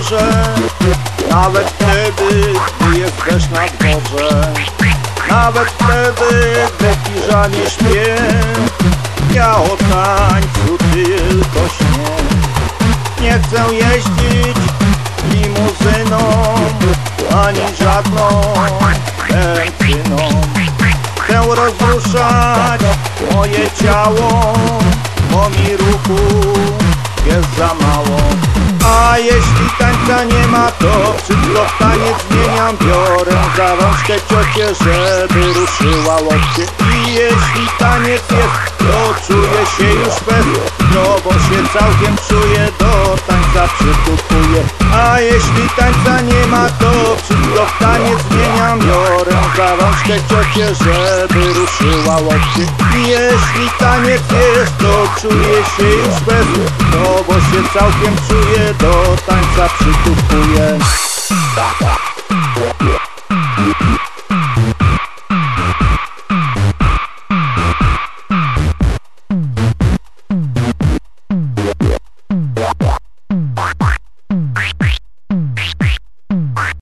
dworze, nawet wtedy, gdy jest deszcz na dworze, nawet wtedy, gdy w piżamie śpię. Ja o tańcu tylko śnię. Nie chcę jeździć limuzyną, ani żadną benzyną. Chcę rozruszać moje ciało, bo mi ruchu jest za mało. A jeśli tańca nie ma, to wszystko w taniec zmieniam. Biorę za rączkę ciocię, żeby ruszyła łokcie. I jeśli taniec jest, to czuję się już pewnie, no bo się całkiem czuję, do tańca przytupuję. A jeśli tańca nie ma, to wszystko w taniec zmieniam. Biorę za rączkę ciocię, żeby ruszyła łokcie. I jeśli taniec jest, to czuję się już pewnie, no bo się całkiem czuję, do tańca przytupuję.